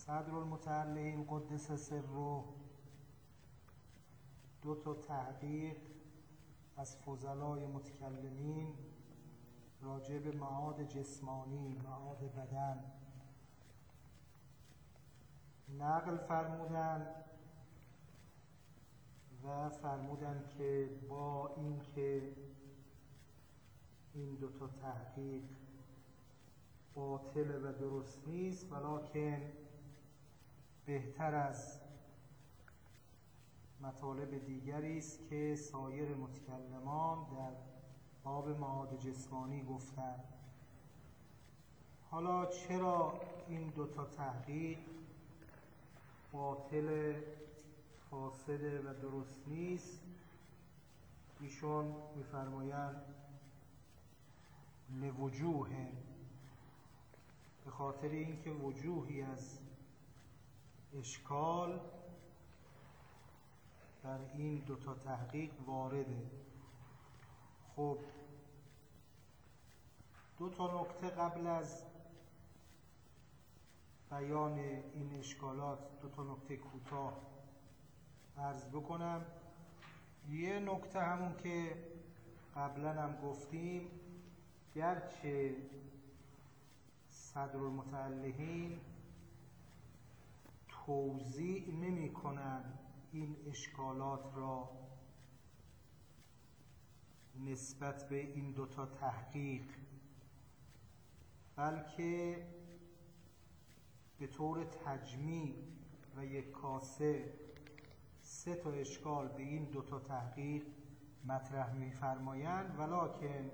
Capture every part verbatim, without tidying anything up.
صدرالمتعلین قدس سره دو تا تحقیق از فضلای متکلمین راجع به معاد جسمانی، معاد بدن نقل فرمودن و فرمودن که با اینکه این دو تا تحقیق باطل و درست نیست، ولکن بهتر از مطالب دیگری است که سایر متکلمان در باب معاد جسمانی گفتند. حالا چرا این دو تا تحقیق باطل، فاسده و درست نیست؟ ایشون می‌فرمایند لوجوه، به خاطر اینکه وجوهی از اشکال در این دو تا تحقیق وارده. خب دو تا نکته قبل از بیان این اشکالات، دو تا نکته کوتاه عرض بکنم. یه نکته همون که قبلا هم گفتیم، گرچه صدرالمتعلقین توضیح نمی کنن این اشکالات را نسبت به این دوتا تحقیق، بلکه به طور تجمیع و یک کاسه سه تا اشکال به این دوتا تحقیق مطرح می فرمایند، ولکن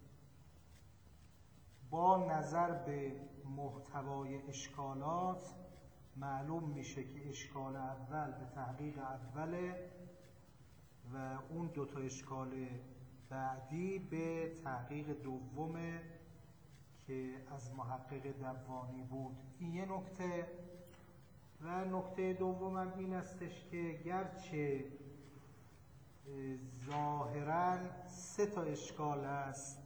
با نظر به محتوای اشکالات معلوم میشه که اشکال اول به تحقیق اوله و اون دوتا اشکال بعدی به تحقیق دومه که از محقق دوانی بود. این یه نکته. و نکته دومم این استش که گرچه ظاهراً سه تا اشکال است،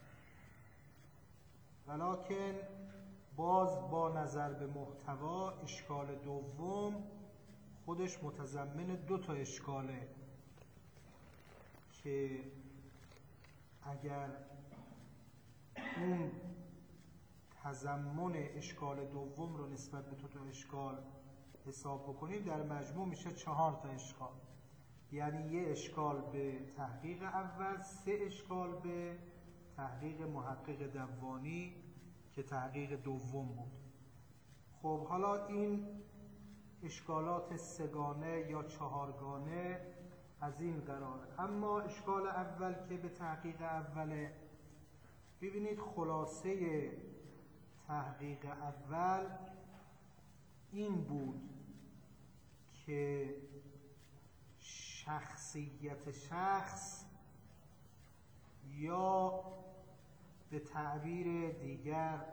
ولکن باز با نظر به محتوا اشکال دوم خودش متضمن دو تا اشکاله که اگر اون تضمن اشکال دوم رو نسبت به دو تا اشکال حساب بکنیم، در مجموع میشه چهار تا اشکال. یعنی یه اشکال به تحقیق اول، سه اشکال به تحقیق محقق دوانی که تحقیق دوم بود. خب حالا این اشکالات سگانه یا چهارگانه از این قراره. اما اشکال اول که به تحقیق اوله، ببینید خلاصه تحقیق اول این بود که شخصیت شخص، یا به تعبیر دیگر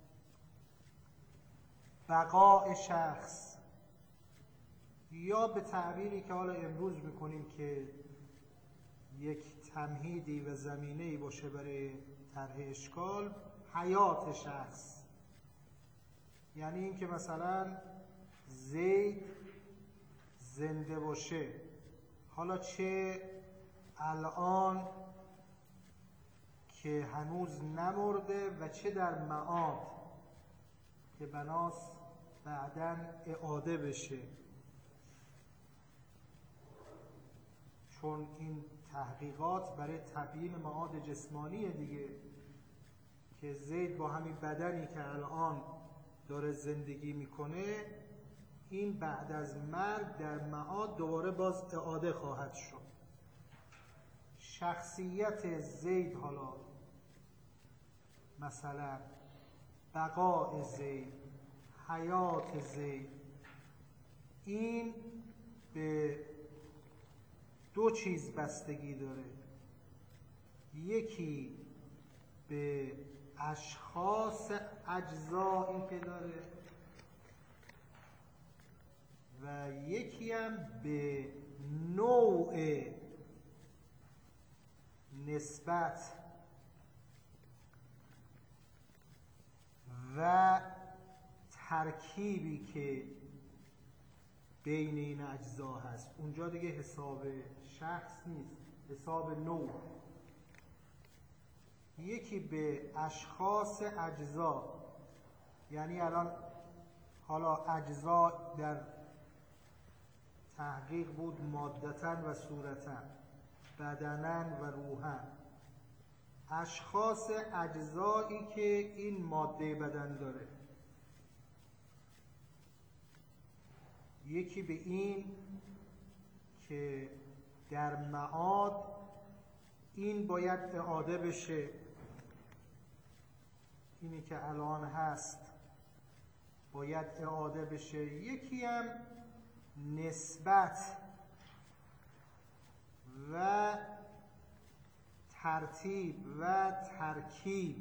بقاء شخص، یا به تعبیری که حالا امروز میکنیم که یک تمهیدی و زمینه‌ای باشه برای طرح اشکال، حیات شخص. یعنی این که مثلا زید زنده باشه، حالا چه الان که هنوز نمرده و چه در معاد که بناس بعداً اعاده بشه، چون این تحقیقات برای تبیین معاد جسمانی دیگه، که زید با همین بدنی که الان داره زندگی میکنه، این بعد از مرگ در معاد دوباره باز اعاده خواهد شد. شخصیت زید، حالا مثلا بقاء زید، حیات زید، این به دو چیز بستگی داره. یکی به اشخاص اجزایی که داره و یکی هم به نوع نسبت و ترکیبی که بین این اجزا هست. اونجا دیگه حساب شخص نیست، حساب نوع. یکی به اشخاص اجزا، یعنی الان حالا اجزا در تحقیق بود مادتن و صورتن، بدنن و روحن. اشخاص اجزایی که این ماده بدن داره، یکی به این که در معاد این باید اعاده بشه، اینی که الان هست باید اعاده بشه. یکی هم نسبت و ترتیب و ترکیب،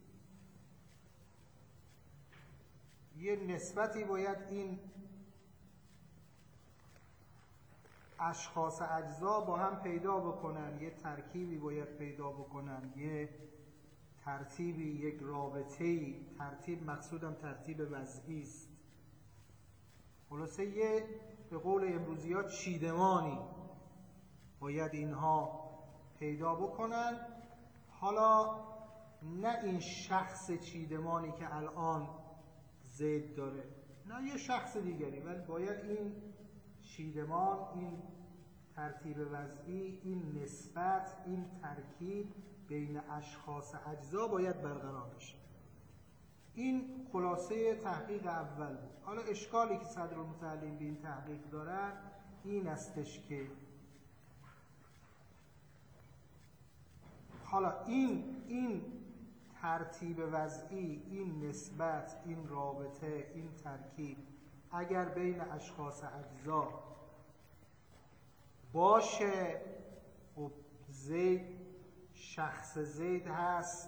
یه نسبتی باید این اشخاص اجزا با هم پیدا بکنن، یه ترکیبی باید پیدا بکنن، یه ترتیبی، یک رابطه‌ای. ترتیب مقصودم ترتیب وضعی است. خلاصه یه به قول امروزی ها چیدمانی باید اینها پیدا بکنن. حالا نه این شخص چیدمانی که الان زید داره، نه یه شخص دیگری، ولی باید این چیدمان، این ترتیب وضعی، این نسبت، این ترکیب بین اشخاص اجزا باید برقرار بشه. این خلاصه تحقیق اول بود. حالا اشکالی که صدرالمتعلم به این تحقیق دارن این استش که حالا این این ترتیب وضعی، این نسبت، این رابطه، این ترکیب اگر بین اشخاص اجزا باشه، خب زید شخص زید هست،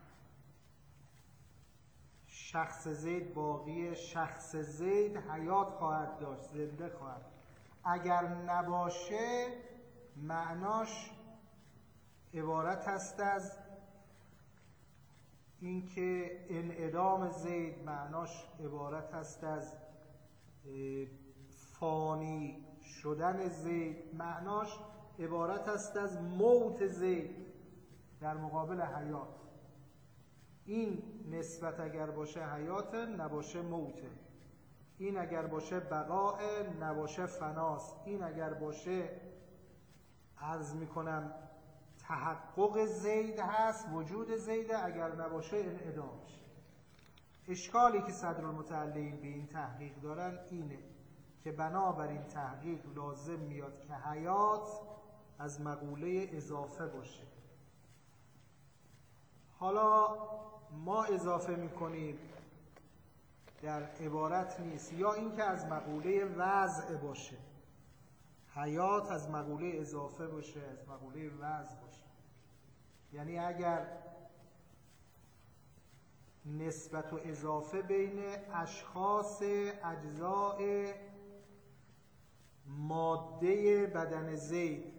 شخص زید باقیه، شخص زید حیات خواهد داشت، زنده خواهد. اگر نباشه معناش عبارت هست از اینکه انعدام زید، معناش عبارت هست از فانی شدن زید، معناش عبارت است از موت زید در مقابل حیات. این نسبت اگر باشه حیات، نباشه موته. این اگر باشه بقاء، نباشه فناست. این اگر باشه عرض میکنم تحقق زید هست، وجود زیده، اگر نباشه انعدامش. اشکالی که صدرالمتعلم به این تحقیق دارن اینه که بنابراین تحقیق لازم میاد که حیات از مقوله اضافه باشه. حالا ما اضافه میکنیم در عبارت نیست، یا اینکه از مقوله وضع باشه، حیات از مقوله اضافه باشه، از مقوله وضع باشه. یعنی اگر نسبت و اضافه بین اشخاص اجزاء ماده بدن زید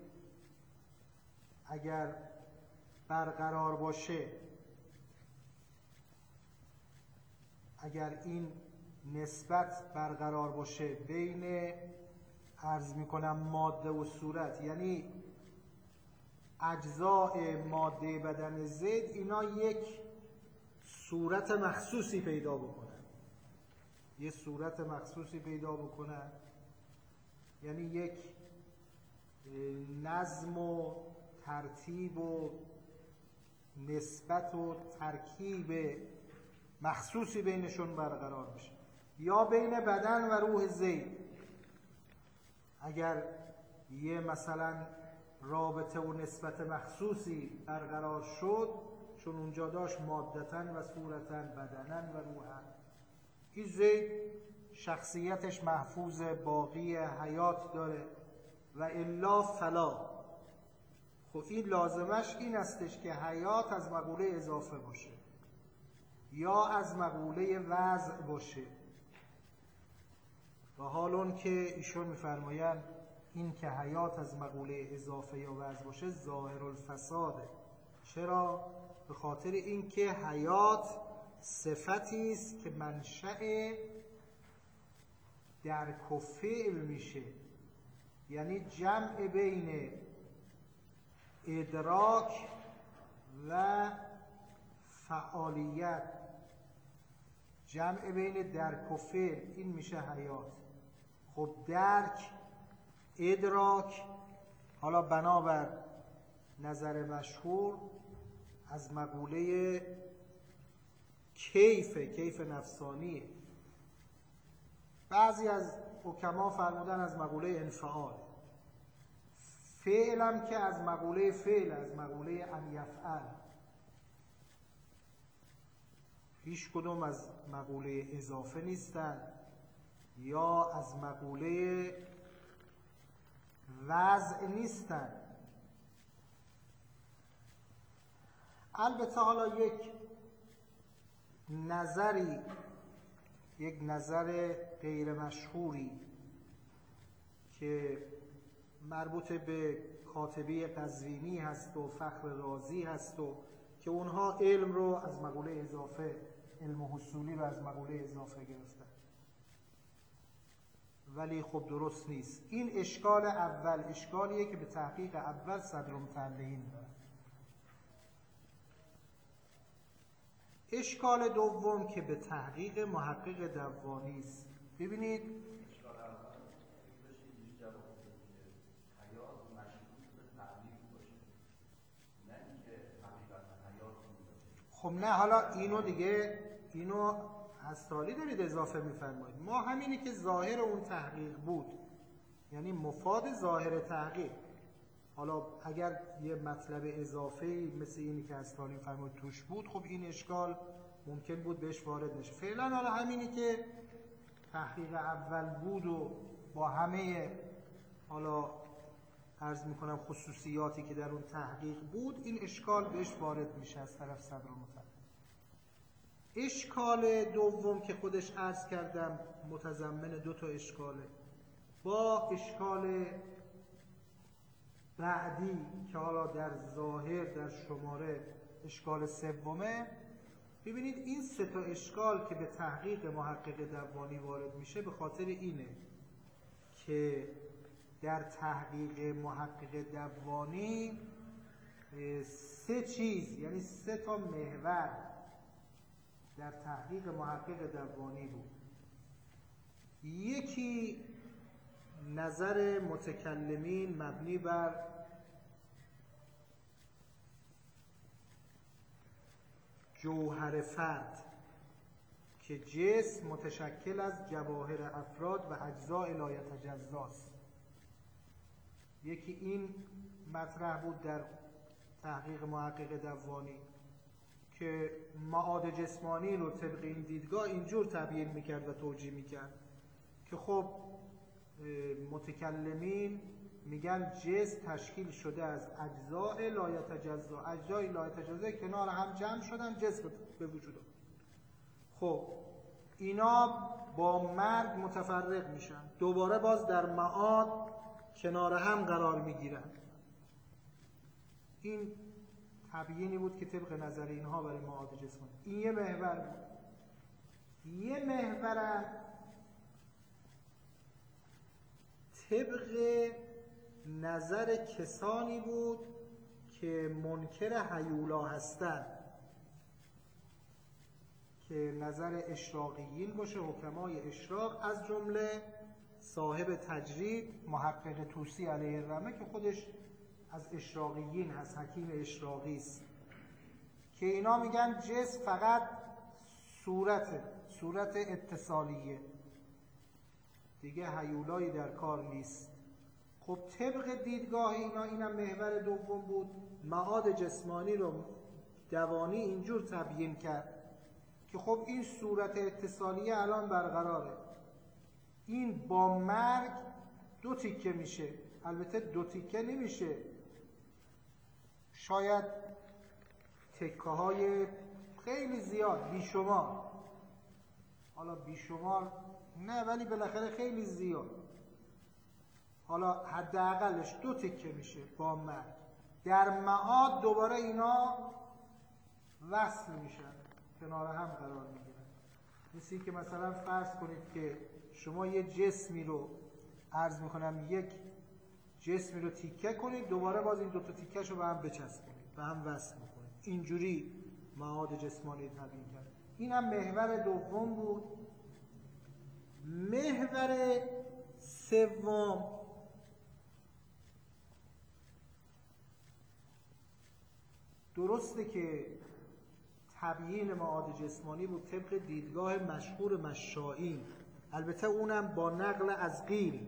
اگر برقرار باشه، اگر این نسبت برقرار باشه بین عرض میکنم ماده و صورت، یعنی اجزاء ماده بدن زید اینا یک صورت مخصوصی پیدا بکنن، یه صورت مخصوصی پیدا بکنن، یعنی یک نظم و ترتیب و نسبت و ترکیب مخصوصی بینشون برقرار بشه. یا بین بدن و روح زید اگر یه مثلا رابطه و نسبت مخصوصی برقرار شد، چون اونجا داشت مادتن و صورتن، بدنن و روحن، این زید شخصیتش محفوظ، باقی، حیات داره، و الا فلا. خب این لازمش این استش که حیات از مقوله اضافه باشه یا از مقوله وضع باشه. و حال اون که ایشون میفرمایند این که حیات از مقوله اضافه یا وضع باشه ظاهر الفساده. چرا؟ به خاطر اینکه حیات صفتی است که منشأ درک و فعل میشه، یعنی جمع بین ادراک و فعالیت، جمع بین درک و فعل، این میشه حیات. خب درک، ادراک، حالا بنابر نظر مشهور از مقوله کیف، کیف نفسانیه. بعضی از حکما فرمودن از مقوله انفعال. فعلم که از مقوله فعل، از مقوله ان یفعل، هیچ کدوم از مقوله اضافه نیستن یا از مقوله وضع نیستن. البته حالا یک نظری، یک نظر غیر مشهوری که مربوط به کاتبی قزوینی هست و فخر رازی هست و که اونها علم رو از مقوله اضافه، علم حصولی رو از مقوله اضافه گرفتن، ولی خب درست نیست. این اشکال اول اشکالیه که به تحقیق اول صدرالمتعلقین داره. اشکال دوم که به تحقیق محقق دوانی است. ببینید اشکال اول بشه اینجوری جواب بده که حیات مشروط به تعبیر باشه، نه اینکه حقیقت حیات باشه. خب نه، حالا اینو دیگه اینو هستالی دارید اضافه میفرمایید. ما همینی که ظاهر اون تحقیق بود، یعنی مفاد ظاهر تحقیق. حالا اگر یه مطلب اضافه‌ای مثل اینی که هستالی فرمود توش بود، خب این اشکال ممکن بود بهش وارد نشه. فعلا حالا همینی که تحقیق اول بود و با همه حالا عرض میکنم خصوصیاتی که در اون تحقیق بود، این اشکال بهش وارد میشه از طرف صدرالمتعلق. اشکال دوم که خودش عرض کردم متضمن دو تا اشکاله، با اشکال بعدی که حالا در ظاهر در شماره اشکال سومه. ببینید این سه تا اشکال که به تحقیق محقق دوانی وارد میشه به خاطر اینه که در تحقیق محقق دوانی سه چیز، یعنی سه تا محور در تحقیق محقق دوانی بود. یکی نظر متکلمین مبنی بر جوهر فرد که جسم متشکل از جواهر افراد و اجزاء لا یتجزاست. یکی این مطرح بود در تحقیق محقق دوانی که معاد جسمانی رو طبق این دیدگاه اینجور تبیین میکرد و توجیه میکرد که خب متکلمین میگن جسم تشکیل شده از اجزاء لا یتجزا، اجزاء لا یتجزا کنار هم جمع شدن جسم به وجود آمد. خب اینا با مرگ متفرق میشن، دوباره باز در معاد کنار هم قرار میگیرن. این تبیینی بود که طبق نظر اینها برای معاد جسمانی. این یه محور بود. یه محورم طبق نظر کسانی بود که منکر هیولا هستند، که نظر اشراقیین باشه، حکمای اشراق، از جمله صاحب تجرید محقق طوسی علیه الرحمه که خودش از اشراقیین هست، حکیم اشراقی است، که اینا میگن جسم فقط صورت صورت اتصالیه، دیگه هیولایی در کار نیست. خب طبق دیدگاه اینا، اینم محور دوم بود، معاد جسمانی رو دوانی اینجور تبیین کرد که خب این صورت اتصالیه الان برقراره، این با مرگ دو تیکه میشه. البته دو تیکه نمیشه، شاید تکه های خیلی زیاد، بیشمار، حالا بیشمار نه ولی بالاخره خیلی زیاد، حالا حداقلش دو تکه میشه با مرگ. در معاد دوباره اینا وصل میشن، کنار هم قرار میگیرن. مثل که مثلا فرض کنید که شما یه جسمی رو عرض میکنم یک جسمی رو تیکه کنید، دوباره باز این دوتا تیکهش رو به هم بچسبونید، به هم وصل بکنید، اینجوری مواد جسمانی تبیین کرد. این هم محور دوم بود. محور سوم درسته که تبیین مواد جسمانی بود طبق دیدگاه مشهور مشائی، البته اونم با نقل از قیل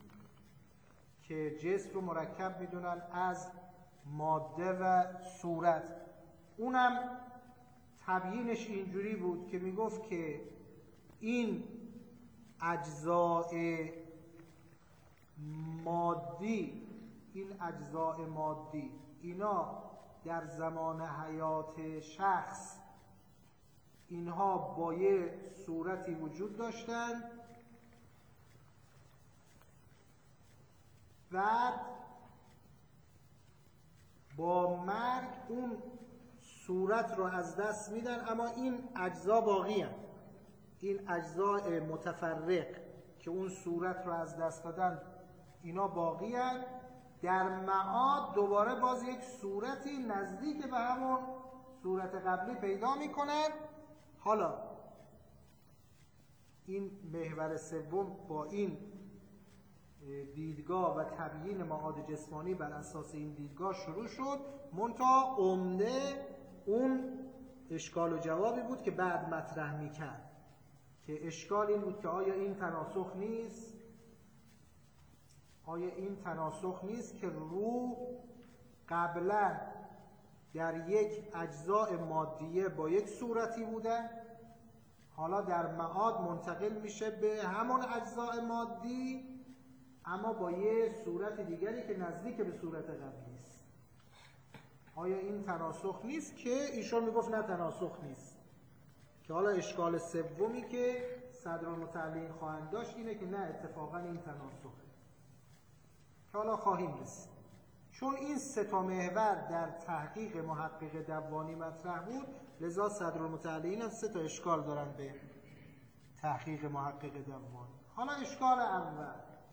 که جسم رو مرکب میدونن از ماده و صورت. اونم تبیینش اینجوری بود که میگفت که این اجزاء مادی این اجزاء مادی اینا در زمان حیات شخص اینها با یه صورتی وجود داشتن، بعد با مرگ اون صورت رو از دست میدن، اما این اجزا باقی هستند. این اجزاء متفرق که اون صورت رو از دست دادن اینا باقی هستند. در معاد دوباره باز یک صورتی نزدیک به همون صورت قبلی پیدا میکنن. حالا این محور سوم با این دیدگاه و تبیین مواد جسمانی بر اساس این دیدگاه شروع شد، منتها عمده اون اشکال و جوابی بود که بعد مطرح میکرد که اشکال این بود که آیا این تناسخ نیست؟ آیا این تناسخ نیست که روح قبلا در یک اجزاء مادیه با یک صورتی بوده، حالا در معاد منتقل میشه به همون اجزاء مادی اما با یه صورت دیگری که نزدیک به صورت قبلی است. آیا این تناسخ نیست؟ که ایشون میگفت نه تناسخ نیست. که حالا اشکال سومی که صدرالمتعلین خواهند داشت اینه که نه اتفاقا این تناسخه، که حالا خواهیم رسید. چون این سه تا محور در تحقیق محقق دوانی مطرح بود، لذا صدرالمتعلین هم سه تا اشکال دارن به تحقیق محقق دوانی. حالا اشکال اول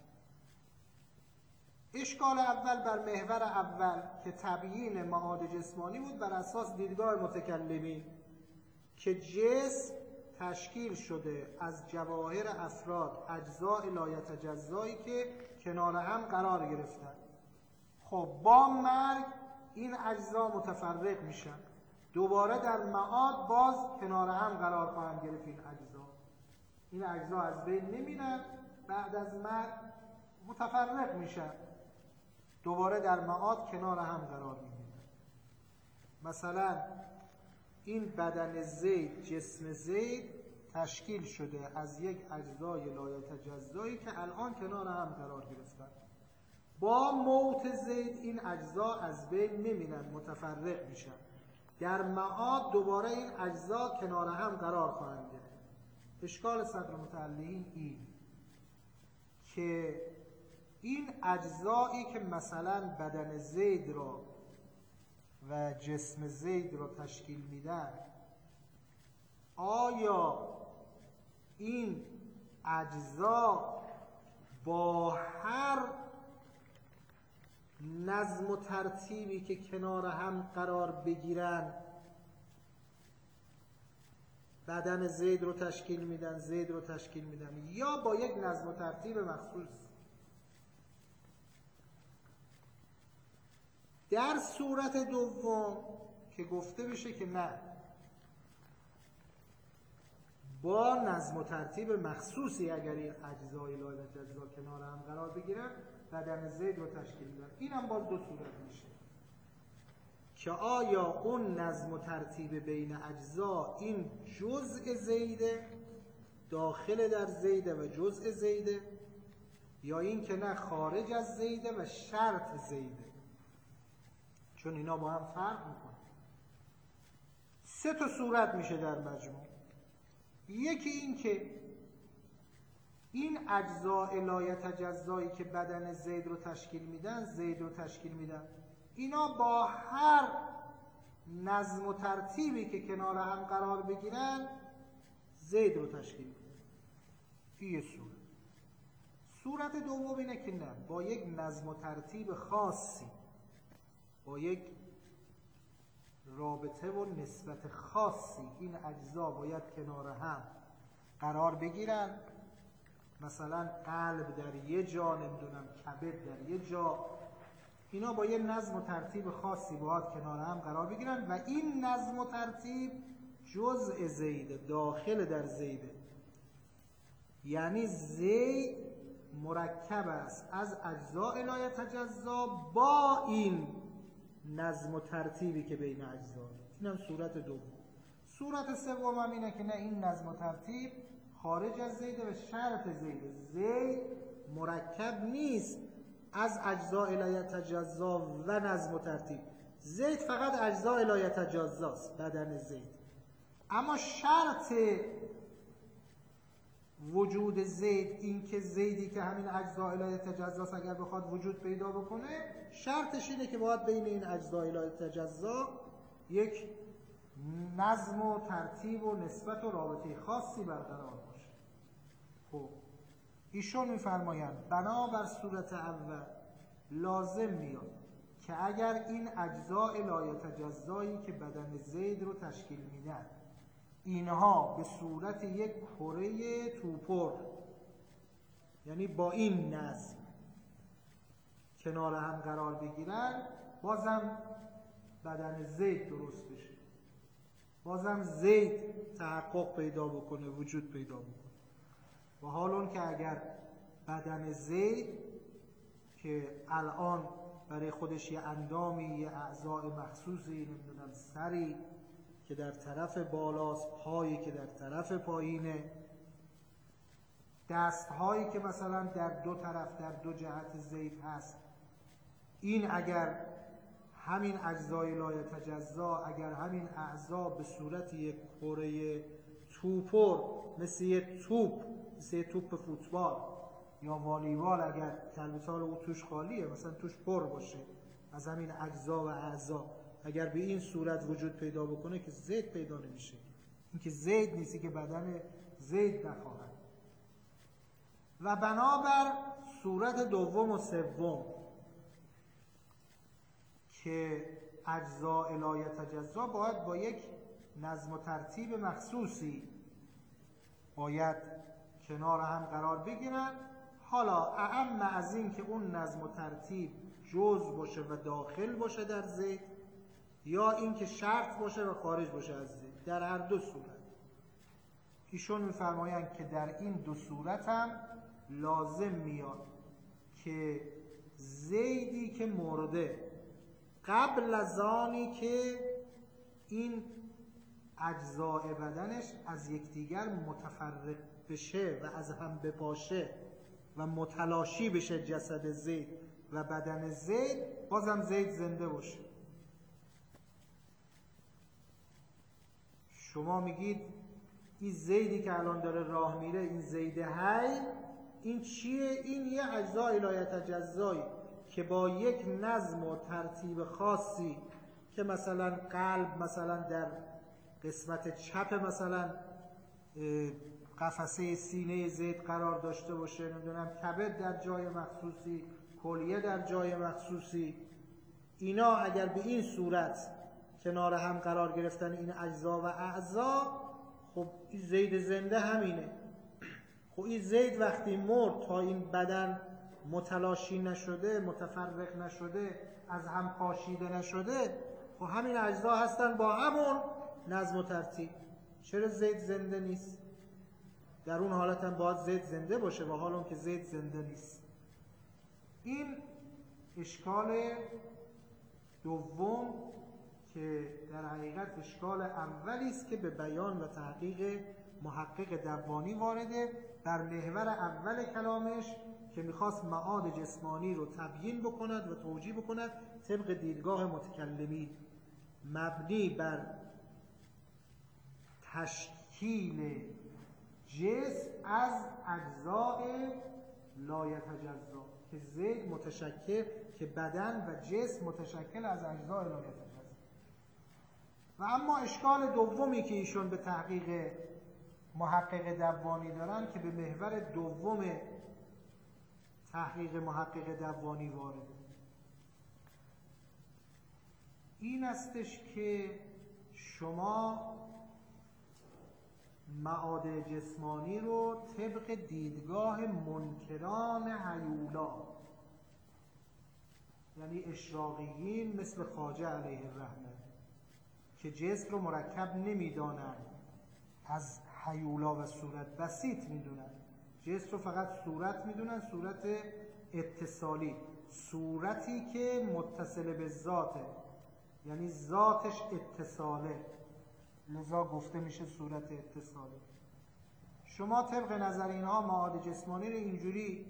اشکال اول بر محور اول که تبیین مواد جسمانی بود بر اساس دیدگاه متکلمین که جسم تشکیل شده از جواهر افراد اجزاء لایتجزایی که کنار هم قرار گرفتن. خب با مرگ این اجزا متفرق میشن، دوباره در معاد باز کنار هم قرار خواهند گرفت. این اجزا این اجزا از بین نمیرن، بعد از مرگ متفرق میشن، دوباره در معاد کنار هم قرار میگیرن. مثلا این بدن زید، جسم زید تشکیل شده از یک اجزای لایتجزایی که الان کنار هم قرار گرفتن. با موت زید این اجزا از بین نمیرن، متفرق میشن، در معاد دوباره این اجزا کنار هم قرار خواهند گرفت. اشکال صدرالمتعلین این که این اجزایی که مثلا بدن زید را و جسم زید را تشکیل میدن، آیا این اجزا با هر نظم و ترتیبی که کنار هم قرار بگیرن بدن زید رو تشکیل میدن، زید رو تشکیل میدن، یا با یک نظم و ترتیب مخصوص؟ در صورت دوم که گفته بشه که نه، با نظم و ترتیب مخصوصی اگر این اجزای لایتجزا کنار هم قرار بگیرن بدن زید رو تشکیل میدن، این هم باز دو صورت میشه که آیا اون نظم و ترتیب بین اجزا این جزء زیده، داخل در زیده و جزء زیده، یا این که نه خارج از زیده و شرط زیده، چون اینا با هم فرق میکنه. سه تا صورت میشه در مجموع. یکی این که این اجزاء لایتجزایی که بدن زید رو تشکیل میدن، زید رو تشکیل میدن، اینا با هر نظم و ترتیبی که کنار هم قرار بگیرن زید رو تشکیل میدن. این یه صورت. صورت دوم اینه که نه، با یک نظم و ترتیب خاصی، با یک رابطه و نسبت خاصی این اجزا باید کنار هم قرار بگیرن. مثلا قلب در یه جا، نمیدونم کبد در یه جا، اینا با یه نظم و ترتیب خاصی باید کنار هم قرار بگیرن و این نظم و ترتیب جزء زید، داخل در زیده. یعنی زید مرکب است از اجزاء لا یتجزا با این نظم و ترتیبی که بین اجزا. اینم صورت دوم. صورت سوم هم اینه که نه، این نظم و ترتیب خارج از زیده و شرط زیده. زید مرکب نیست از اجزاء لا یتجزا و نظم و ترتیب. زید فقط اجزاء لا یتجزاست، بدن زید. اما شرط وجود زید، این که زیدی که همین اجزاء لا یتجزاست اگر بخواد وجود پیدا بکنه، شرطش اینه که باید بین این اجزاء لا یتجزا یک نظم و ترتیب و نسبت و رابطه خاصی برقرار باشه. خب ایشون میفرمایند بنابر صورت اول لازم میاد که اگر این اجزاء لا یتجزایی که بدن زید رو تشکیل میدن، اینها به صورت یک کره توپر، یعنی با این نظم کنار هم قرار بگیرن، بازم بدن زید درست بشه، بازم زید تحقق پیدا بکنه، وجود پیدا بکنه. و حال اون که اگر بدن زید که الان برای خودش یه اندامی، یه اعضای مخصوصی، نمیدونم سری که در طرف بالاست، پایی که در طرف پایینه، دستهایی که مثلا در دو طرف در دو جهت زید هست، این اگر همین اجزای لا یتجزا، اگر همین اعضا به صورت یک کره توپر، مثل یه توپ، مثل یه توپ فوتبال یا والیبال، اگر کلبسال او توش خالیه، مثلا توش پر باشه از همین اجزا و اعضا، اگر به این صورت وجود پیدا بکنه که زید پیدا نمیشه. این که زید نیستی که بدن زید نخواهد. و بنابر صورت دوم و سوم که اجزاء لا یتجزا باید با یک نظم و ترتیب مخصوصی باید کنار هم قرار بگیرن. حالا اعم از این که اون نظم و ترتیب جزء باشه و داخل باشه در زید، یا این که شرط باشه و خارج باشه از زید، در هر دو صورت ایشون میفرمایند که در این دو صورت هم لازم میاد که زیدی که مرده قبل از آنی که این اجزاء بدنش از یکدیگر متفرق بشه و از هم بپاشه و متلاشی بشه جسد زید و بدن زید، بازم زید زنده باشه. شما میگید این زیدی که الان داره راه میره، این زید حی، این چیه؟ این یه اجزای لا یتجزایی که با یک نظم و ترتیب خاصی که مثلا قلب مثلا در قسمت چپ مثلا قفسه سینه زید قرار داشته باشه، نمیدونم کبد در جای مخصوصی، کلیه در جای مخصوصی، اینا اگر به این صورت کنار هم قرار گرفتن این اجزا و اعضا، خب این زید زنده همینه. خب این زید وقتی مرد تا این بدن متلاشی نشده، متفرق نشده، از هم پاشیده نشده، خب همین اجزا هستن با همون نظم و ترتیب. چرا زید زنده نیست؟ در اون حالت هم باید زید زنده باشه و حال اون که زید زنده نیست. این اشکال دوم که در حقیقت اشکال اولی است که به بیان و تحقیق محقق دبانی وارده در محور اول کلامش که میخواست معاد جسمانی رو تبیین بکند و توجیه بکند طبق دیدگاه متکلمین مبنی بر تشکیل جسم از اجزاء لا یتجزا، که زید متشکل، که بدن و جسم متشکل از اجزاء لا یتجزا. و اما اشکال دومی که ایشون به تحقیق محقق دبانی دارن که به محور دوم تحقیق محقق دوانی وارده. این استش که شما معاد جسمانی رو طبق دیدگاه منکران هیولا، یعنی اشراقیین مثل خواجه علیه الرحمه که جسم رو مرکب نمیدانن، از هیولا و صورت بسیط میدونن، جسم رو فقط صورت میدونن، صورت اتصالی، صورتی که متصل به ذاته، یعنی ذاتش اتصاله، لذا گفته میشه صورت اتصالی. شما طبق نظر اینها معاد جسمانی رو اینجوری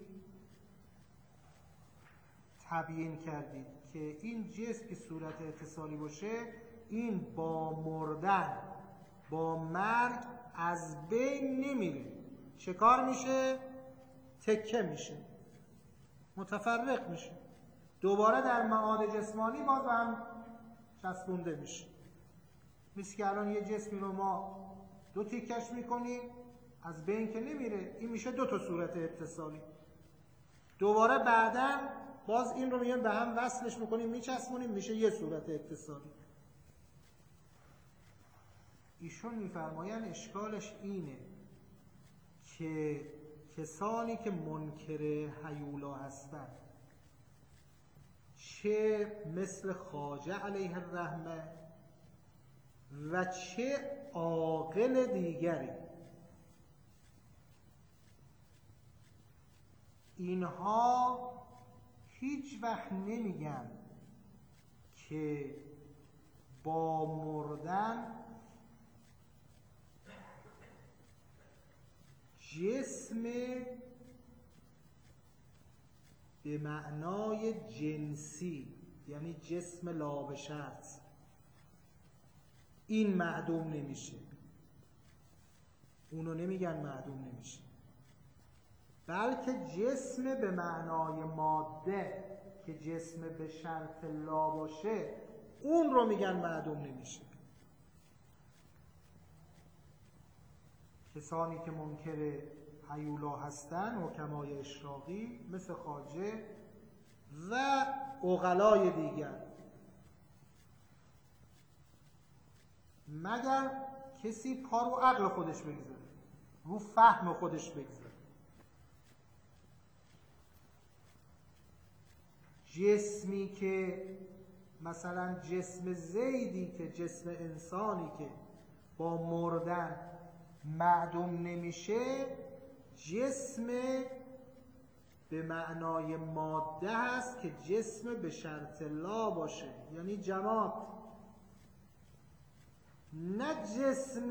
تبیین کردید که این جسم که صورت اتصالی باشه این با مردن، با مرگ از بین نمیره. چه کار میشه؟ تکه میشه، متفرق میشه، دوباره در معاد جسمانی باز هم چسبونده میشه. مثل که الان یه جسمی رو ما دو تیکش میکنیم، از بین که نمیره، این میشه دو تا صورت اتصالی. دوباره بعداً باز این رو میگن به هم وصلش میکنیم، میچسبونیم، میشه یه صورت اتصالی. ایشون میفرماین اشکالش اینه که کسانی که منکر هیولا هستن، چه مثل خواجه علیه الرحمه و چه عاقل دیگری، اینها هیچ وقت نمیگن که با مردن جسم به معنای جنسی، یعنی جسم لابشرط، این معدوم نمیشه. اونو نمیگن معدوم نمیشه، بلکه جسم به معنای ماده که جسم به شرط لا باشه اون رو میگن معدوم نمیشه. کسانی که منکر هیولا هستن، حکمای اشراقی مثل خواجه و عقلای دیگر، مگر کسی پا رو عقل خودش بگذاره، رو فهم خودش بگذاره. جسمی که مثلا جسم زیدی که جسم انسانی که با مردن معدوم نمیشه، جسم به معنای ماده هست که جسم به شرط لا باشه، یعنی جماد، نه جسم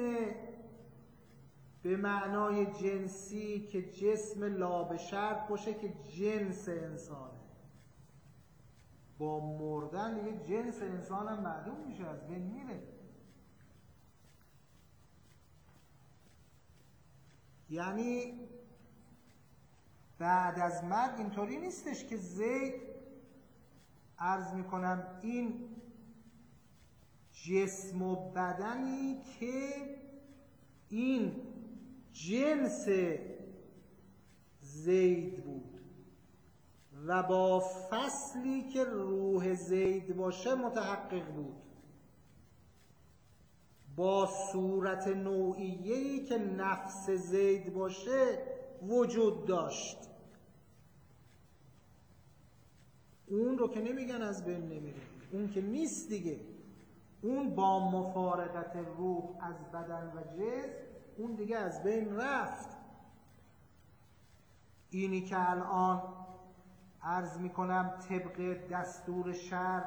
به معنای جنسی که جسم لا به شرط باشه که جنس انسانه. با مردن دیگه جنس انسان هم معدوم میشه، از بین میره. یعنی بعد از مرگ اینطوری نیستش که زید، عرض میکنم، این جسم و بدنی که این جنس زید بود و با فصلی که روح زید باشه متحقق بود، با صورت نوعیه‌ای که نفس زید باشه وجود داشت، اون رو که نمیگن از بین نمیره، اون که نیست دیگه. اون با مفارقت روح از بدن و جسم اون دیگه از بین رفت. اینی که الان عرض میکنم طبق دستور شرع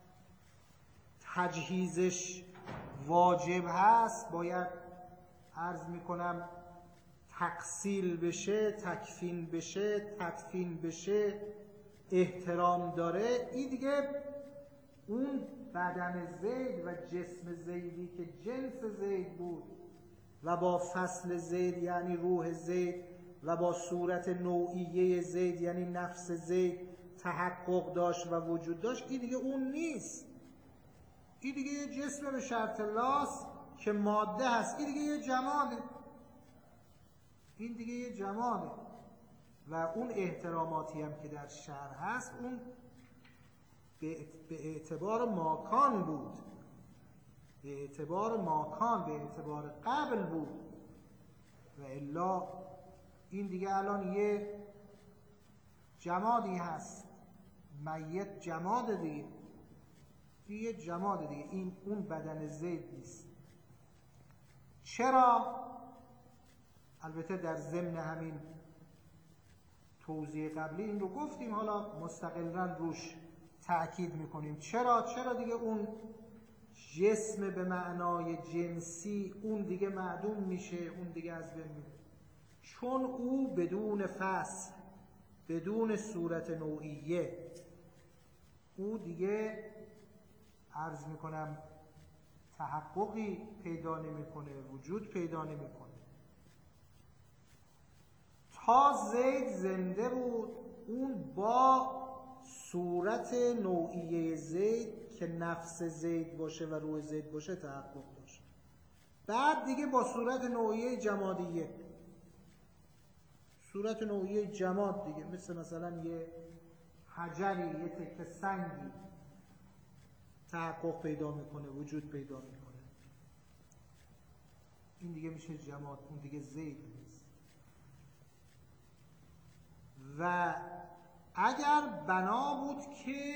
تجهیزش واجب هست، باید عرض میکنم تغسیل بشه، تکفین بشه، تدفین بشه، احترام داره، این دیگه اون بدن زید و جسم زیدی که جنس زید بود و با فصل زید یعنی روح زید و با صورت نوعیه زید یعنی نفس زید تحقق داشت و وجود داشت، این دیگه اون نیست. این دیگه یه جسم به شرط لاس که ماده هست، این دیگه یه جماده، این دیگه یه جماده. و اون احتراماتی هم که در شهر هست اون به اعتبار ماکان بود، به اعتبار ماکان، به اعتبار قبل بود. و الا این دیگه الان یه جمادی هست، میت جماد دیگه، یه جماد دیگه، این اون بدن زید نیست. چرا؟ البته در ضمن همین توضیح قبلی این رو گفتیم، حالا مستقلاً روش تأکید میکنیم. چرا؟ چرا دیگه اون جسم به معنای جنسی اون دیگه معدوم میشه، اون دیگه از بین میره. چون او بدون فصل، بدون صورت نوعیه، او دیگه عرض میکنم تحققی پیدا نمیکنه، وجود پیدا نمیکنه. تا زید زنده بود، اون با صورت نوعیه زید که نفس زید باشه و روح زید باشه تحقق باشه. بعد دیگه با صورت نوعیه جمادیه، صورت نوعیه جماد دیگه، مثل مثلا یه حجری، یه تکه سنگی تحقق پیدا میکنه، وجود پیدا میکنه. این دیگه میشه جماد، اون دیگه زید نیست. و اگر بنا بود که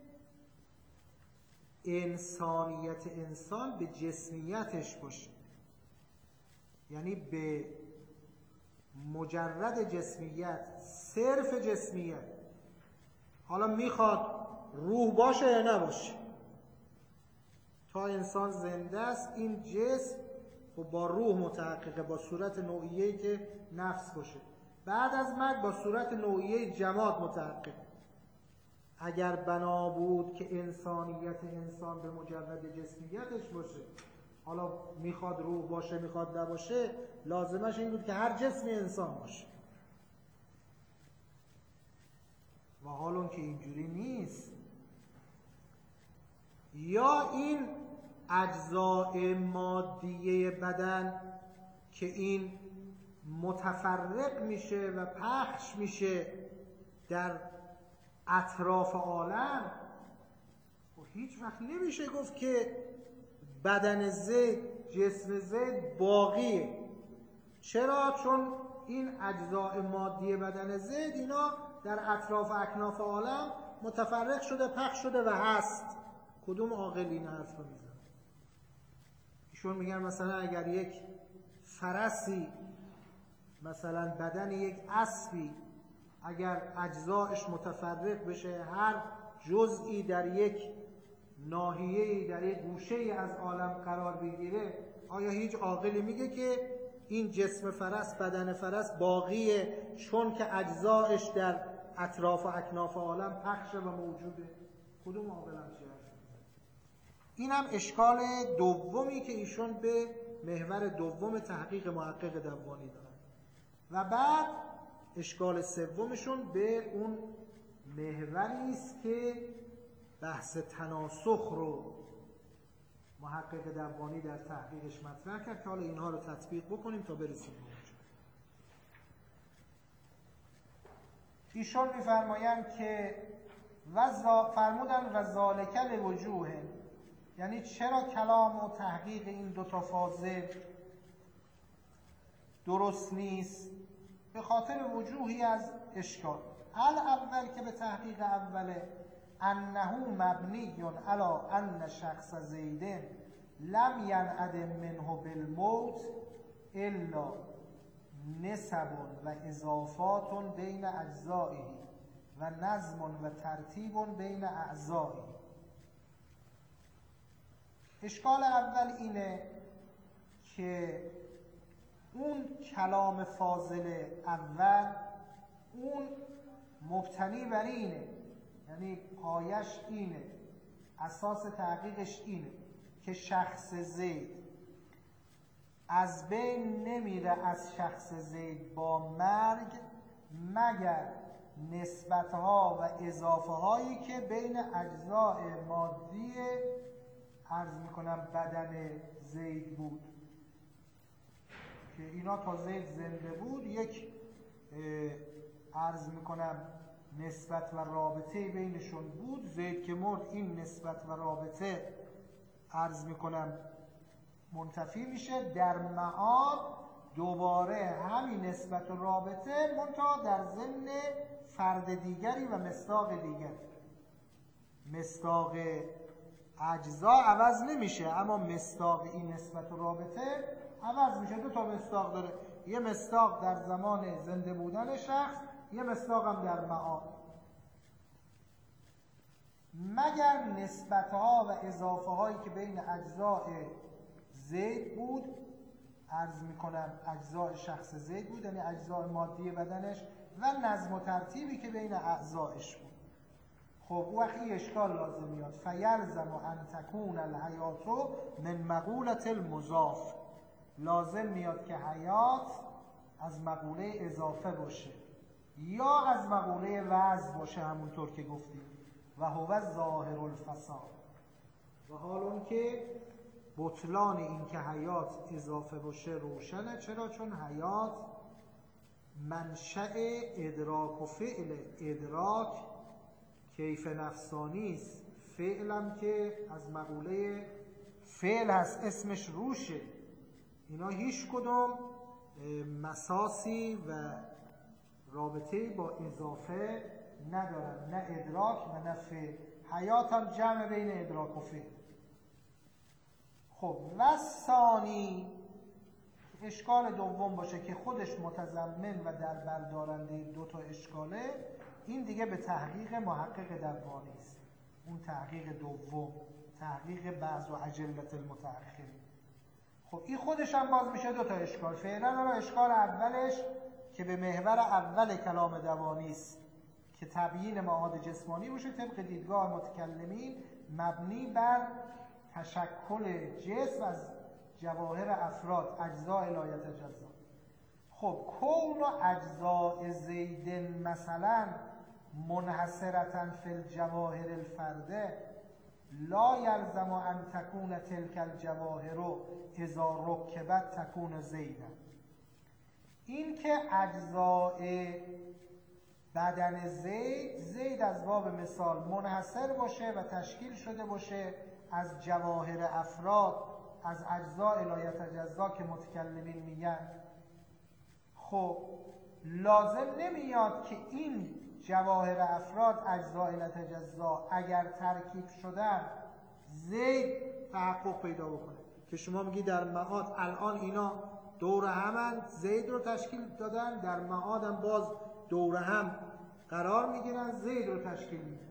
انسانیت انسان به جسمیتش باشه، یعنی به مجرد جسمیت، صرف جسمیت، حالا میخواد روح باشه یا نباشه، تا انسان زنده است این جسم خب با روح متحققه، با صورت نوعیه‌ای که نفس باشه. بعد از مرگ با صورت نوعیه جماد متحقق. اگر بنا بود که انسانیت انسان به مجرد جسمیتش باشه، حالا میخواد روح باشه میخواد نباشه، لازمش این بود که هر جسمی انسان باشه. و حالا که اینجوری نیست، یا این اجزاء مادیه بدن که این متفرق میشه و پخش میشه در اطراف عالم، و هیچ وقت نمیشه گفت که بدن زید، جسم زید باقیه. چرا؟ چون این اجزاء مادی بدن زید اینا در اطراف و اکناف عالم متفرق شده، پخش شده و هست. کدوم عاقل این حرف رو میزنه؟ ایشون میگن مثلا اگر یک فرسی، مثلا بدن یک اسبی، اگر اجزایش متفرق بشه، هر جزئی در یک ناحیه‌ای، در یک گوشه‌ای از عالم قرار بگیره، آیا هیچ عاقلی میگه که این جسم فرس، بدن فرس باقیه چون که اجزایش در اطراف و اکناف عالم پخشه و موجوده؟ کدوم عاقل هم چه حرفی میزنه؟ این هم اشکال دومی که ایشون به محور دوم تحقیق محقق دوانی دارن. و بعد اشکال سومشون به اون محوری است که بحث تناسخ رو محقق دوانی در تحقیقش مطرح کرد که حالا اینها رو تطبیق بکنیم تا برسیم به اونجا. ایشون می‌فرمایند که وزا فرمودن و ذالک لوجوه، یعنی چرا کلام و تحقیق این دو تا فاضل درست نیست؟ به خاطر وجوهی از اشکال. الاول که به تحقیق اوله، انه مبنی علی ان شخص زید لم ینعدم منه بالموت الا نسب و اضافات بین اجزائه و نظم و ترتیب بین اعضائه. اشکال اول اینه که اون کلام فاضل اول اون مبتنی بر اینه، یعنی پایش اینه، اساس تحقیقش اینه که شخص زید از بین نمیره از شخص زید با مرگ مگر نسبتها و اضافه هایی که بین اجزاء مادی عرض میکنم بدن زید بود، که اینا تا زید زنده بود یک عرض میکنم نسبت و رابطه بینشون بود. زید که مرد این نسبت و رابطه عرض میکنم منتفی میشه. در معاد دوباره همین نسبت و رابطه منتها در ضمن فرد دیگری و مصداق دیگری. مصداق اجزا عوض نمیشه اما مصداق این نسبت و رابطه عوض میشه. دو تا مصداق داره، یه مصداق در زمان زنده بودن شخص، یه مصداق هم در معاد. مگر نسبت‌ها و اضافه هایی که بین اجزاء زید بود، عرض میکنم اجزاء شخص زید بود، یعنی اجزاء مادی بدنش و نظم و ترتیبی که بین اعضایش بود. خب او وقتی اشکال لازم میاد. فیلزم ان تکون الحیات من مقولة المضاف، لازم میاد که حیات از مقوله اضافه باشه یا از مقوله وضع باشه، همونطور که گفتیم. و هو ظاهر الفساد. و حال اون که بطلان این که حیات اضافه باشه روشنه. چرا؟ چون حیات منشأ ادراک و فعل. ادراک کیف نفسانی است، فعلم که از مقوله فعل هست، اسمش روشه. اینا هیچ کدوم مساسی و رابطه با اضافه ندارن، نه ادراک و نه فعل. حیات هم جمع بین ادراک و فعل. خب و ثانی اشکال دوم باشه که خودش متضمن و در بردارنده دو تا اشکاله، این دیگه به تحقیق محقق دوانی است. اون تحقیق دوم، تحقیق بعض و عجلت المتأخرین. خب این خودش هم باز میشه دو تا اشکال. فعلا رو اشکال اولش که به محور اول کلام دوانی است که تبیین معاد جسمانی باشه طبق دیدگاه متکلمین، مبنی بر تشکل جسم از جواهر افراد، اجزاء لا یتجزا. خب کون اجزاء زید مثلا منحصرة فی الجواهر الفرده لا یلزم ان تکون تلک الجواهر اذا رکبت تکون زیدا. این که اجزاء بدن زید، زید از باب مثال منحصر باشه و تشکیل شده باشه از جواهر افراد، از اجزاء لا یتجزا که متکلمین میگن، خب لازم نمیاد که این جواهر افراد اجزاء لا یتجزا اگر ترکیب شدن زید تحقق پیدا بکنه. که شما میگی در معاد الان اینا دور همن، زید رو تشکیل دادن، در معاد هم باز دور هم قرار میگیرن، زید رو تشکیل میدن.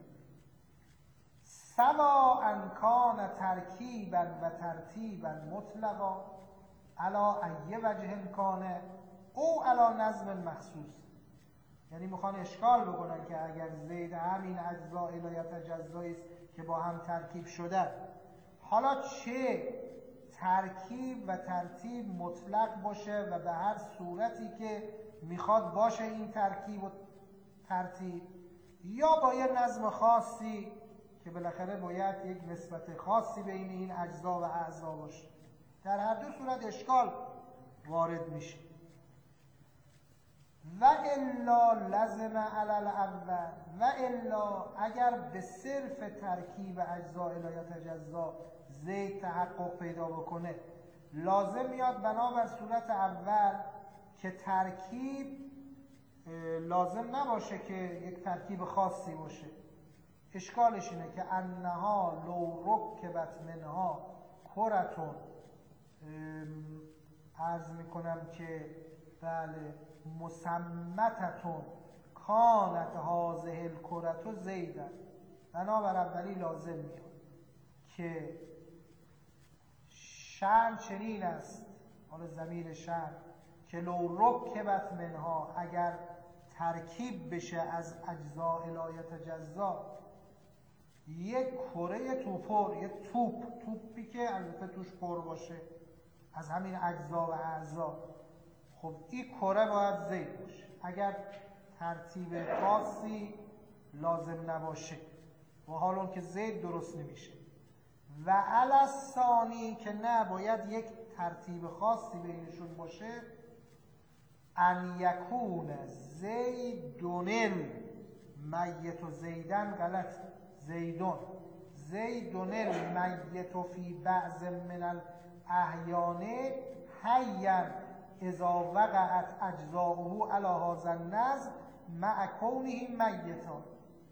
سوا ان کان ترکیبا و ترتیبا مطلقا علا ای وجه کانه او علا نظم مخصوص. یعنی میخوان اشکال بکنن که اگر زید همین اجزاء لا یتجزایی است که با هم ترکیب شده، حالا چه ترکیب و ترتیب مطلق باشه و به هر صورتی که میخواد باشه این ترکیب و ترتیب، یا با یه نظم خاصی که بالاخره باید یک نسبت خاصی بین این اجزا و اعضا باشه. در هر دو صورت اشکال وارد میشه. و الا لزم علی الاول، و الا اگر به صرف ترکیب اجزاء لا یتجزا زید تحقق پیدا بکنه، لازم میاد بنابر صورت اول که ترکیب لازم نباشه که یک ترکیب خاصی باشه. اشکالش اینه که انها لو رکبت منها کرتون، عرض میکنم که بله مسمتتون کانت هازه الکرت زیدن. بنابر اولی لازم میاد که شأن چنین است، حالا ضمیر شأن که لو رکبت منها اگر ترکیب بشه از اجزاء لا یتجزا یک کره توپر، یک توپ توپی که البته توش پر باشه از همین اجزا و اعضا، خب این کره باید زید باشه اگر ترتیب خاصی لازم نباشه، و حال اون که زید درست نمیشه. و علی الثانی که نه باید یک ترتیب خاصی بینشون باشه، ان یکون زیدون المیت و زیدن غلط زیدون زیدون المیت فی بعض من الاحیان حیا اذا وقعت اجزاؤه علی هذا النظم مع کونه میتا.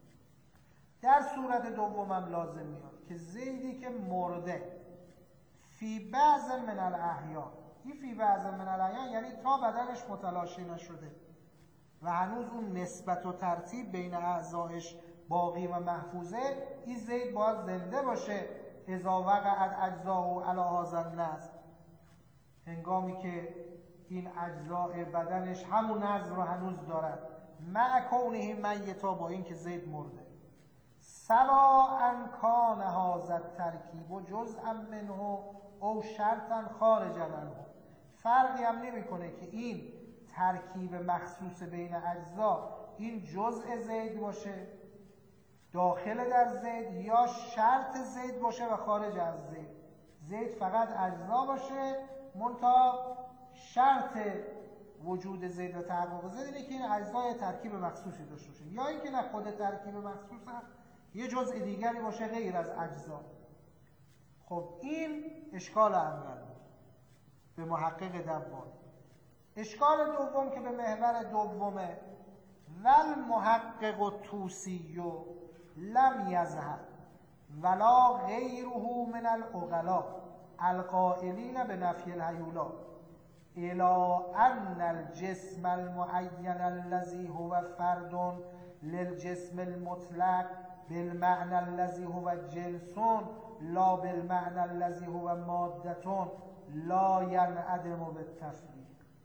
در صورت دومم لازم میاد که زیدی که مرده فی بعض من الاحیان، این فی بعض من الاحیان یعنی تا بدنش متلاشی نشده و هنوز اون نسبت و ترتیب بین اعضایش باقی و محفوظه، این زید باید زنده باشه اذا وقعت اجزاؤه علی هذا النظم، هنگامی که این اجزای بدنش همون نظم رو هنوز دارد، مع کونه میتا، با این که زید مرده. سواء کان هذا الترکیب جزءا منه او شرطا خارجا عنه، فرقی هم نمیکنه که این ترکیب مخصوص بین اجزا این جزء زید باشه، داخل در زید، یا شرط زید باشه و خارج از زید. زید فقط اجزا باشه، منتها شرط وجود زید و تحقق زید اینه که این اجزای ترکیب مخصوصی داشته باشه، یا اینکه نه خود ترکیب مخصوص هست یه جزء دیگری باشه غیر از اجزا. خب این اشکال اول به محقق دبان. اشکال دوم که به محور دومه، ول محقق توسی لم یظهر ولا غیره من العقلاء القائلین به نفی الهیولا الى ان الجسم المعین الذي هو فرد للجسم المطلق بالمعنى الذي هو جنس لا بالمعنى الذي هو مادة لا ينعدم بالتفریق.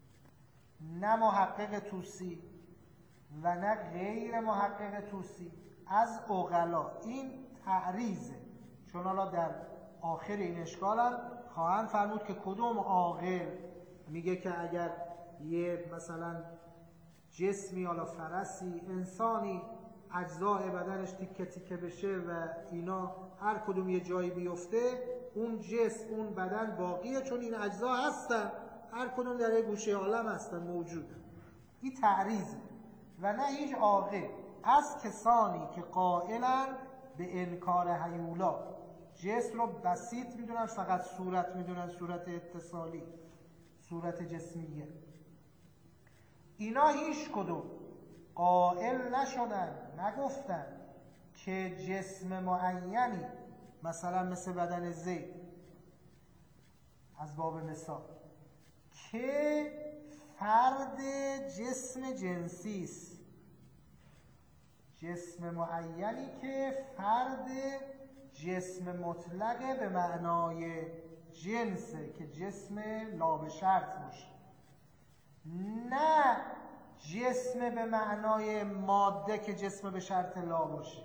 نه محقق توسی و نه غیر محقق توسی از عقلا این تعریضه، چون حالا در آخر این اشکال هم خواهند فرمود که کدوم عاقل میگه که اگر یه مثلا جسمی، حالا فرسی، انسانی، اجزای بدنش تیکه تیکه بشه و اینا هر کدوم یه جایی بیفته، اون جسم، اون بدن باقیه، چون این اجزا هستن، هر کدوم در یک گوشه عالم هستن، موجودن. این تعریضه و نه هیچ عاقل از کسانی که قائلن به انکار هیولا، جسم رو بسیط میدونن، فقط صورت میدونن، صورت اتصالی، صورت جسمیه. اینا هیچ کدوم قائل نشدن، نگفتن که جسم معینی مثلا مثل بدن زید از باب مثال که فرد جسم جنسی است، جسم معینی که فرد جسم مطلقه به معنای جنسه که جسم لا به شرط باشه، نه جسم به معنای ماده که جسم به شرط لا باشه،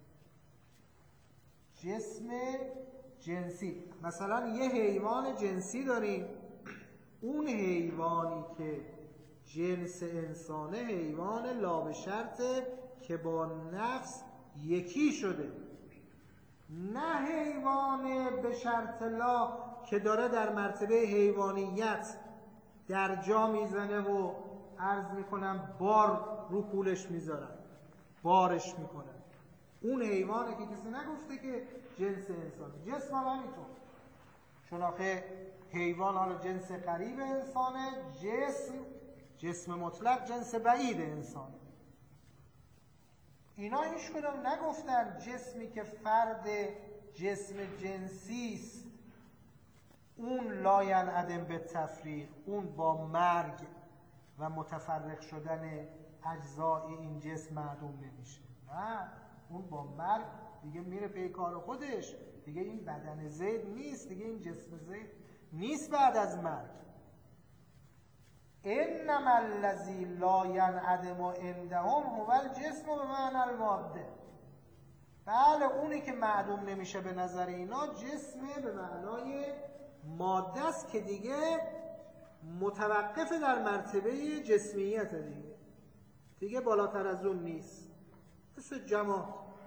جسم جنسی. مثلا یه حیوان جنسی داریم، اون حیوانی که جنس انسانه حیوان لا به شرطه که با نفس یکی شده، نه حیوان به شرط لا که داره در مرتبه حیوانیت در جا میزنه و عرض میکنم بار رو کولش میذارن، بارش میکنن. اون حیوانه که کسی نگفته که جنس انسانه. جسم هم همینطور، چون آخه حیوان حالا جنس قریب انسانه، جسم جسم مطلق جنس بعید انسانه. اینا هیچ کدوم نگفتن جسمی که فرد جسم جنسی است اون لا ینعدم به تفریق، اون با مرگ و متفرق شدن اجزای این جسم معدوم نمیشه. نه، اون با مرگ دیگه میره پی کار خودش، دیگه این بدن زید نیست، دیگه این جسم زید نیست بعد از مرگ. انما الذی لا ینعدم عندهم هو الجسم به معنی الماده. بله، اونی که معدوم نمیشه به نظر اینا جسمه به معنای ماده است که دیگه متوقف در مرتبه جسمیت، دیگه دیگه بالاتر از اون نیست، مثل جماد.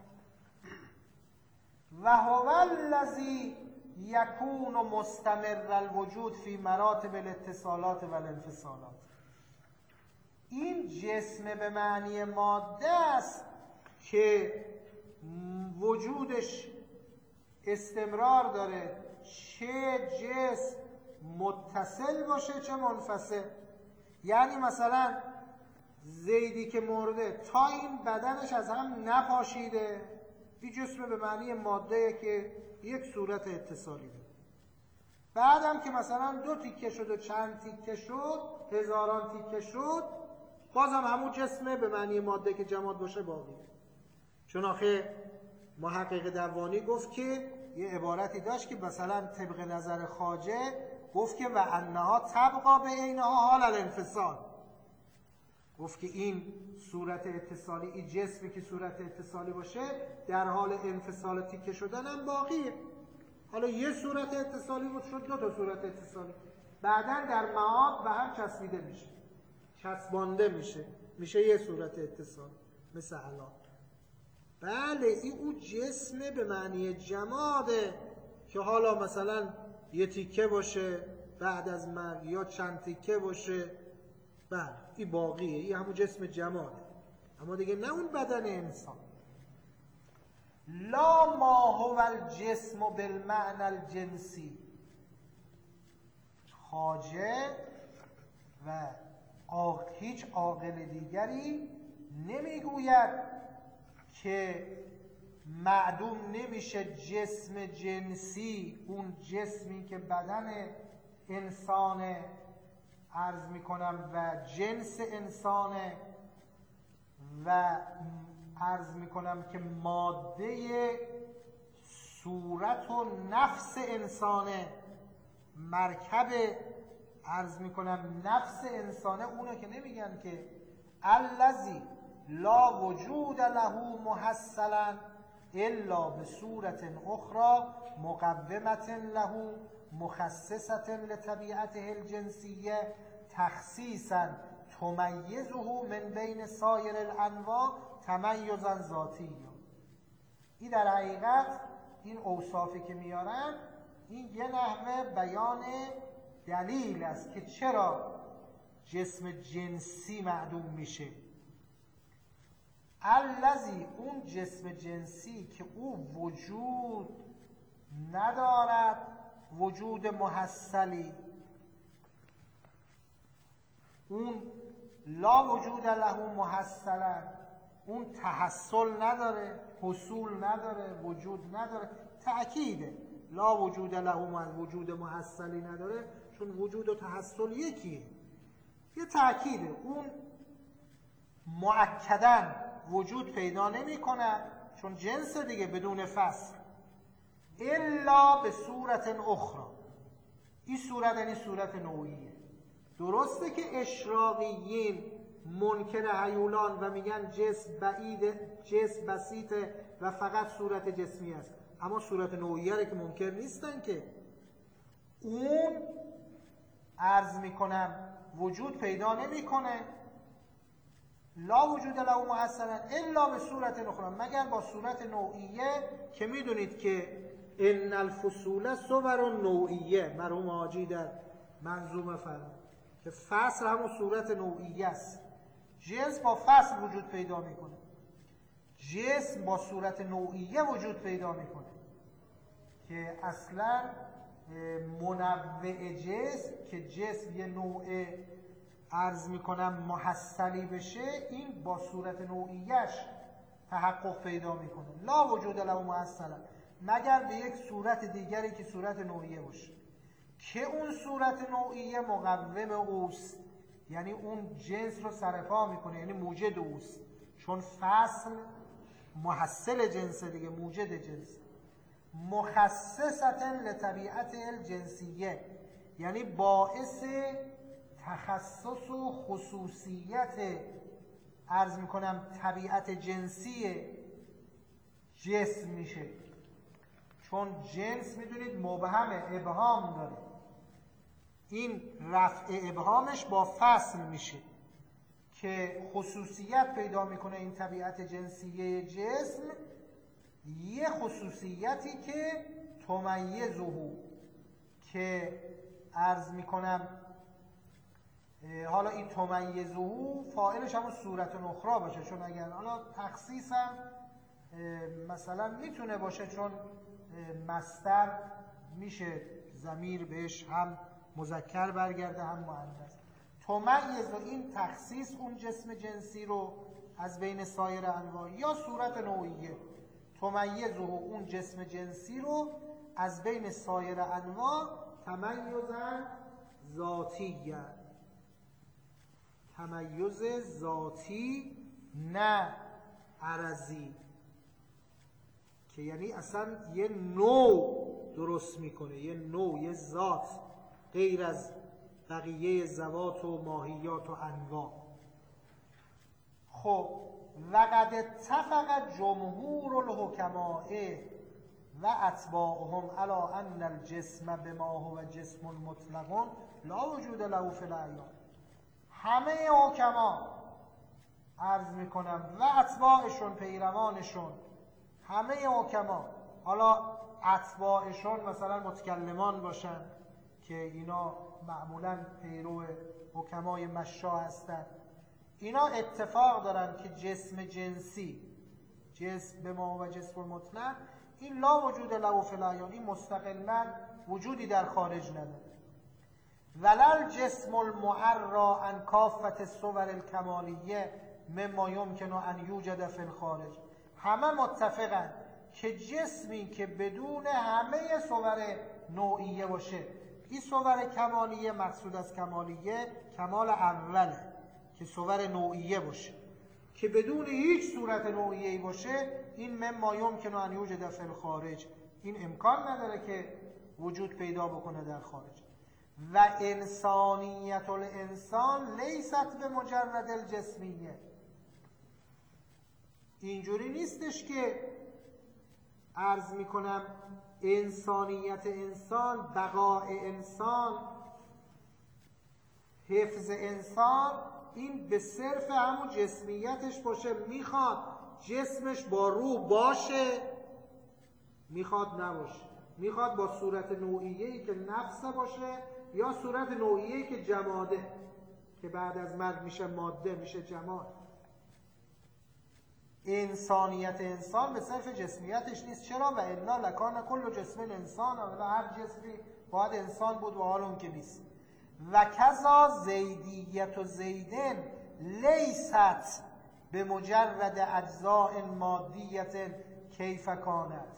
و هو الذی یکون مستمر الوجود فی مراتب الاتصالات و الانفصالات. این جسم به معنی ماده است که وجودش استمرار داره، چه جسم متصل باشه چه منفصل. یعنی مثلا زیدی که مرده تا این بدنش از هم نپاشیده، این جسم به معنی ماده که یک صورت اتصالی داره. بعدم که مثلا دو تیکه شد و چند تیکه شد، هزاران تیکه شد، بازم همون جسم به معنی ماده که جماد باشه باقیه. چون آخه محقق دوانی گفت که یه عبارتی داشت که مثلا طبق نظر خواجه گفت که و انها تبقا به عینها حال الانفصال. گفت که این صورت اتصالی، این جسمی که صورت اتصالی باشه در حال انفصال تیکه شدن هم باقیه. حالا یه صورت اتصالی بود شد دو تا صورت اتصالی، بعدن در معاد به هم چسبیده میشه، چسبانده میشه، میشه یه صورت اتصالی مثل الان. بله این اون جسم به معنی جماده که حالا مثلا یه تیکه باشه بعد از مرگ یا چند تیکه باشه، بله این باقیه، این همون جسم جماده، اما دیگه نه اون بدن انسان. لا ما هو الجسم بالمعنى الجنسی. خواجه و هیچ عاقل دیگری نمیگوید که معدوم نمیشه جسم جنسی، اون جسمی که بدن انسان عرض میکنم و جنس انسانه و عرض میکنم که ماده صورت و نفس انسانه، مرکب عرض میکنم نفس انسانه، اونه که نمیگن که الذی لا وجود له محصلا الا بصورت اخرى مقومة له مخصصة لطبیعته الجنسیه تخصیصا تمیزه من بین سایر الانواع تمیزا ذاتی. این در حقیقت این اوصافی که میارن این یه نحوه بیان دلیل است که چرا جسم جنسی معدوم میشه. الذی اون جسم جنسی که او وجود ندارد، وجود محصلی، اون لا وجود له محصلا، اون تحصل نداره، حصول نداره، وجود نداره. تأکیده لا وجود له وجود محصلی نداره، چون وجود و تحصل یکیه. یه تأکیده اون مؤکداً وجود پیدا نمی کنه، چون جنس دیگه بدون فصل، الا به صورت اخرى. این صورت یعنی صورت نوعیه. درسته که اشراقیین منکر هیولان و میگن جسم بعید، جسم بسیطه و فقط صورت جسمی است، اما صورت نوعیه رو که منکر نیستن که. اون عرض میکنم وجود پیدا نمیکنه، لا وجود له محصلا الا به صورت اخرى، مگر با صورت نوعیه که میدونید که ان الفصول صور نوعیه، مرحوم حاجی در منظومه فرمود که فصل همون صورت نوعیه است. جنس با فصل وجود پیدا میکنه، جسم با صورت نوعیه وجود پیدا میکنه که اصلا منوع جسم که جسم یه نوع عرض میکنم محصلی بشه، این با صورت نوعیش تحقق پیدا میکنه. لا وجود له محصلا، مگر به یک صورت دیگری که صورت نوعیه باشه که اون صورت نوعیه مقوم اوست، یعنی اون جنس رو سرپا میکنه، یعنی موجد اوست، چون فصل محصل جنس دیگه، موجد جنس. مخصصة لطبیعت الجنسیه، یعنی باعث تخصص و خصوصیت عرض میکنم طبیعت جنسی جسم میشه، چون جنس میدونید مبهم، ابهام داره، این رفع ابهامش با فصل میشه که خصوصیت پیدا میکنه این طبیعت جنسیه جسم، یه خصوصیتی که تمیزه، که عرض میکنم حالا این تمیزه فاعلش همون صورت اخرى باشه، چون اگر حالا تخصیص هم مثلا میتونه باشه، چون مصدر میشه ضمیر بهش هم مذکر برگرده هم مؤنث. تمیز و این تخصیص اون جسم جنسی رو از بین سایر انواع، یا صورت نوعیه تمیز و اون جسم جنسی رو از بین سایر انواع تمیزا ذاتی، تمیز ذاتی نه عرضی، که یعنی اصلا یه نوع درست میکنه، یه نوع، یه ذات غیر از بقیه ذوات و ماهیات و انواع. خب وقد اتفق جمهور الحکماء و اتباعهم علی ان الجسم بما هو جسم مطلق لا وجود له فی الاعیان. همه حکما عرض میکنم و اتباعشون، پیروانشون، همه حکما، حالا اتباعشون مثلا متکلمان باشن که اینا معمولا پیرو حکمای مشا هستن، اینا اتفاق دارن که جسم جنسی، جسم به ما و جسم مطلق، این لا وجود له فی الاعیان، این مستقلا وجودی در خارج نداره. ولل جسم المعرى عن کافة الصور الکمالیه مما یمکن ان یوجد فی الخارج. همه متفقن که جسمی که بدون همه صور نوعیه باشه، این صور کمالیه، مقصود از کمالیه کمال اوله که صور نوعیه باشه، که بدون هیچ صورت نوعیه‌ای باشه، این مما یمکن ان یوجد فی الخارج، این امکان نداره که وجود پیدا بکنه در خارج. و انسانیت الانسان لیست به مجرد الجسمیه، اینجوری نیستش که عرض میکنم انسانیت انسان، بقاء انسان، حفظ انسان، این به صرف همون جسمیتش باشه. میخواد جسمش با روح باشه، میخواد نباشه، میخواد با صورت نوعیه‌ای که نفس باشه یا صورت نوعیه‌ای که جماده، که بعد از مرگ میشه ماده، میشه جماد. انسانیت انسان به صرف جسمیتش نیست. چرا؟ و الا لکان کل جسم انسان، و هر جسمی باید انسان بود و حال اون که نیست. و کذا زیدیت و زیدن لیست به مجرد اجزاء مادیت کیف کانت.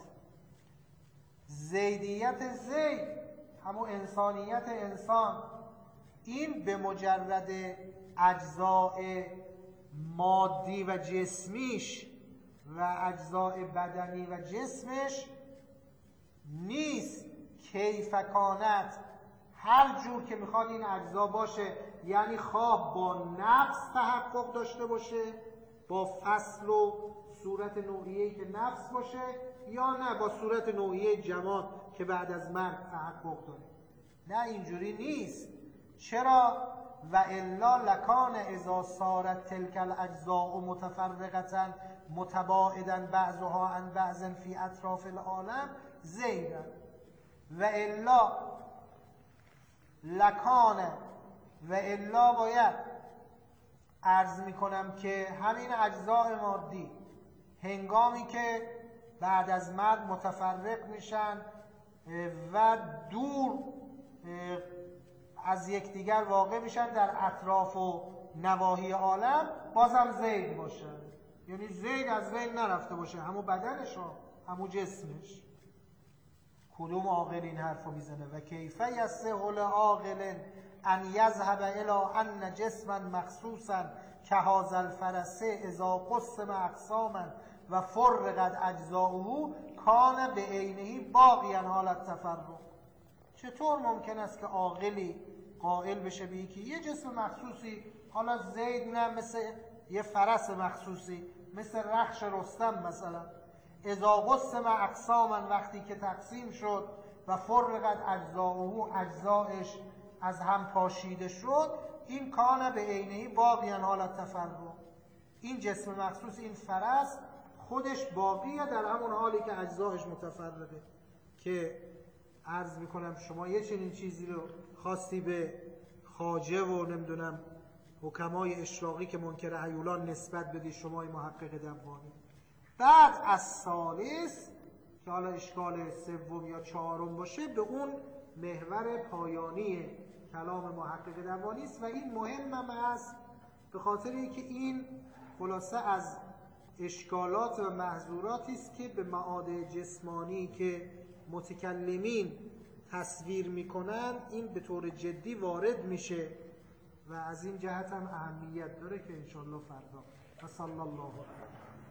زیدیت زید، همون انسانیت انسان، این به مجرد اجزاء مادی و جسمیش و اجزاء بدنی و جسمش نیست. کیف کانت، هر جور که میخواد این اجزا باشه، یعنی خواه با نفس تحقق داشته باشه، با فصل و صورت نوعیه‌ای که نفس باشه، یا نه با صورت نوعیه جماد که بعد از مرگ تحقق داره. نه، اینجوری نیست. چرا؟ و الا لکان اذا صارت تلک الاجزاء متفرقه متباعدا بعضها عن بعض فی اطراف العالم زیدا. و الا لکان، و الا باید عرض میکنم که همین اجزاء مادی هنگامی که بعد از مرگ متفرق میشن و دور از یکدیگر واقع میشن در اطراف و نواحی عالم، بازم زید باشه، یعنی زید از بین نرفته باشه، همون بدنش ها، همون جسمش. کدوم عاقل این حرفو میزنه؟ و کیف یصح لعاقل ان یذهب الی ان جسما مخصوصا کهذا الفرس اذا قسم اقساما و فرقت اجزاؤه کان به عینه باقیا حال التفرق. چطور ممکن است که عاقلی قائل بشه به که یه جسم مخصوصی، حالا زید نه، مثل یه فرس مخصوصی، مثل رخش رستم مثلا، اذا قسم اقساما، وقتی که تقسیم شد، و فرقت اجزاؤه، اجزایش از هم پاشیده شد، این کان به عینه باقیا حال التفرق، این جسم مخصوص، این فرس خودش باقیه در همون حالی که اجزایش متفرقه. که عرض میکنم شما یه چنین چیزی رو خواستی به خواجه و نمیدونم حکمای اشراقی که منکر هیولان نسبت بدی شمای محقق دبانی. بعد از ثالث که حالا اشکال سوم یا چهارم باشه به اون محور پایانی کلام محقق دبانی است و این مهم هم است به خاطر اینکه این خلاصه از اشکالات و محظوراتی است که به معاد جسمانی که متکلمین تصویر میکنن این به طور جدی وارد میشه و از این جهت هم اهمیت داره که انشاءالله فردا و صلی الله علیه